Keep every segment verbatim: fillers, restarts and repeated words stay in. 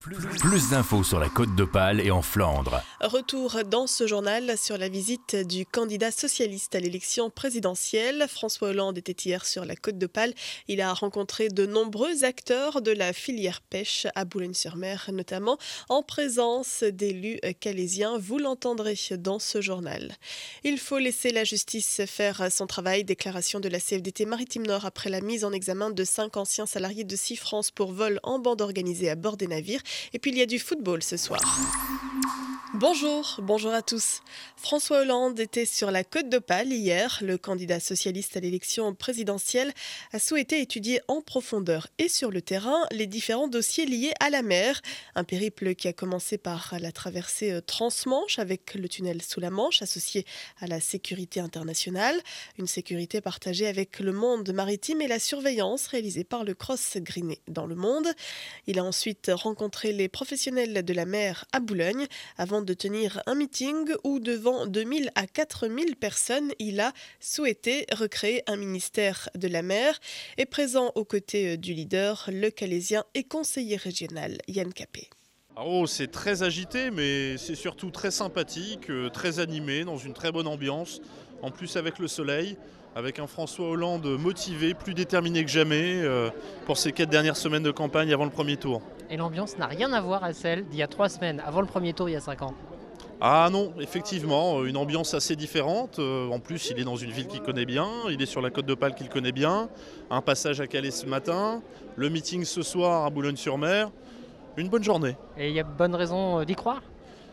Plus, plus d'infos sur la Côte d'Opale et en Flandre. Retour dans ce journal sur la visite du candidat socialiste à l'élection présidentielle. François Hollande était hier sur la Côte d'Opale. Il a rencontré de nombreux acteurs de la filière pêche à Boulogne-sur-Mer, notamment en présence d'élus calaisiens. Vous l'entendrez dans ce journal. Il faut laisser la justice faire son travail. Déclaration de la C F D T Maritime Nord après la mise en examen de cinq anciens salariés de SeaFrance pour vol en bande organisée à bord des navires. Et puis il y a du football ce soir. Bonjour, bonjour à tous. François Hollande était sur la Côte d'Opale hier. Le candidat socialiste à l'élection présidentielle a souhaité étudier en profondeur et sur le terrain les différents dossiers liés à la mer. Un périple qui a commencé par la traversée transmanche avec le tunnel sous la Manche associé à la sécurité internationale. Une sécurité partagée avec le monde maritime et la surveillance réalisée par le Cross Greené dans le monde. Il a ensuite rencontré les professionnels de la mer à Boulogne avant de tenir un meeting où devant deux mille à quatre mille personnes, il a souhaité recréer un ministère de la mer et présent aux côtés du leader, le calaisien et conseiller régional Yann Capet. Oh, c'est très agité, mais c'est surtout très sympathique, très animé, dans une très bonne ambiance. En plus avec le soleil, avec un François Hollande motivé, plus déterminé que jamais euh, pour ces quatre dernières semaines de campagne avant le premier tour. Et l'ambiance n'a rien à voir à celle d'il y a trois semaines, avant le premier tour il y a cinq ans. Ah non, effectivement, une ambiance assez différente. En plus, il est dans une ville qu'il connaît bien, il est sur la Côte d'Opale qu'il connaît bien, un passage à Calais ce matin, le meeting ce soir à Boulogne-sur-Mer. Une bonne journée. Et il y a bonne raison d'y croire ?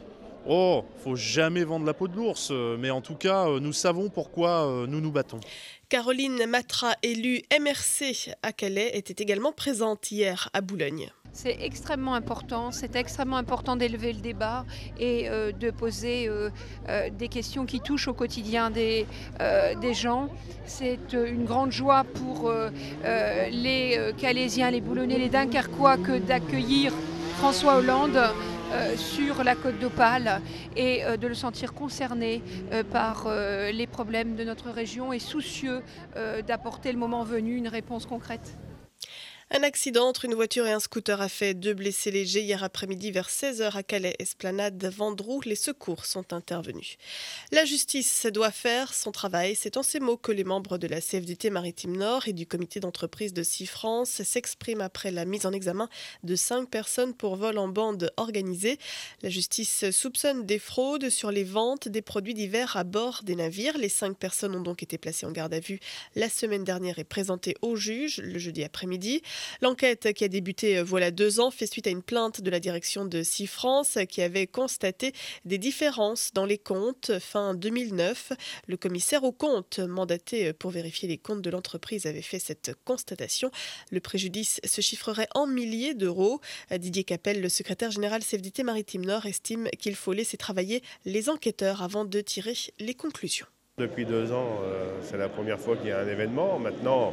Oh, faut jamais vendre la peau de l'ours, mais en tout cas, nous savons pourquoi nous nous battons. Caroline Matra, élue M R C à Calais, était également présente hier à Boulogne. C'est extrêmement important, c'est extrêmement important d'élever le débat et euh, de poser euh, euh, des questions qui touchent au quotidien des, euh, des gens. C'est euh, une grande joie pour euh, euh, les euh, Calaisiens, les Boulonnais, les Dunkerquois que d'accueillir François Hollande euh, sur la Côte d'Opale et euh, de le sentir concerné euh, par euh, les problèmes de notre région et soucieux euh, d'apporter le moment venu une réponse concrète. Un accident entre une voiture et un scooter a fait deux blessés légers hier après-midi vers seize heures à Calais, Esplanade Vendroux. Les secours sont intervenus. La justice doit faire son travail. C'est en ces mots que les membres de la C F D T Maritime Nord et du comité d'entreprise de SeaFrance s'expriment après la mise en examen de cinq personnes pour vol en bande organisée. La justice soupçonne des fraudes sur les ventes des produits divers à bord des navires. Les cinq personnes ont donc été placées en garde à vue la semaine dernière et présentées au juge le jeudi après-midi. L'enquête qui a débuté voilà deux ans fait suite à une plainte de la direction de SeaFrance qui avait constaté des différences dans les comptes fin deux mille neuf. Le commissaire aux comptes mandaté pour vérifier les comptes de l'entreprise avait fait cette constatation. Le préjudice se chiffrerait en milliers d'euros. Didier Capel, le secrétaire général C F D T Maritime Nord, estime qu'il faut laisser travailler les enquêteurs avant de tirer les conclusions. Depuis deux ans, euh, c'est la première fois qu'il y a un événement. Maintenant,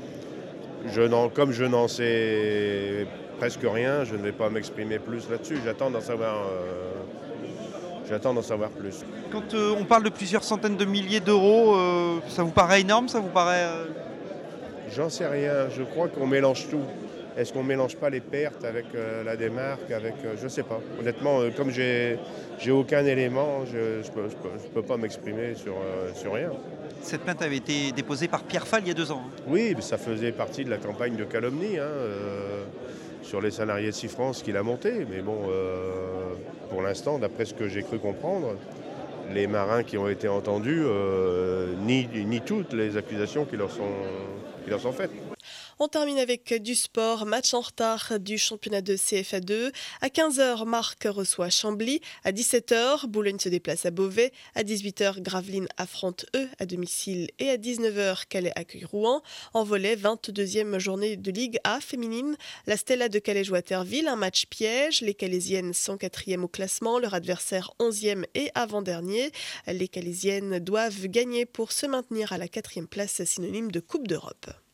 Je n'en, comme je n'en sais presque rien, je ne vais pas m'exprimer plus là-dessus. J'attends d'en savoir, euh, j'attends d'en savoir plus. Quand euh, on parle de plusieurs centaines de milliers d'euros, euh, ça vous paraît énorme, ça vous paraît... Euh... J'en sais rien, je crois qu'on mélange tout. Est-ce qu'on ne mélange pas les pertes avec euh, la démarque avec, euh, je ne sais pas. Honnêtement, euh, comme j'ai, j'ai aucun élément, je ne peux, peux, peux pas m'exprimer sur, euh, sur rien. Cette plainte avait été déposée par Pierre Fall il y a deux ans. Oui, mais ça faisait partie de la campagne de calomnie hein, euh, sur les salariés de SeaFrance qu'il a monté. Mais bon, euh, pour l'instant, d'après ce que j'ai cru comprendre, les marins qui ont été entendus euh, nient, nient toutes les accusations qui leur sont, qui leur sont faites. On termine avec du sport, match en retard du championnat de C F A deux. À quinze heures, Marc reçoit Chambly. À dix-sept heures, Boulogne se déplace à Beauvais. À dix-huit heures, Gravelines affronte eux à domicile. Et à dix-neuf heures, Calais accueille Rouen. En volley, vingt-deuxième journée de Ligue A féminine. La Stella de Calais joue à Terville, un match piège. Les Calaisiennes sont quatrième au classement, leur adversaire onzième et avant-dernier. Les Calaisiennes doivent gagner pour se maintenir à la quatrième place, synonyme de Coupe d'Europe.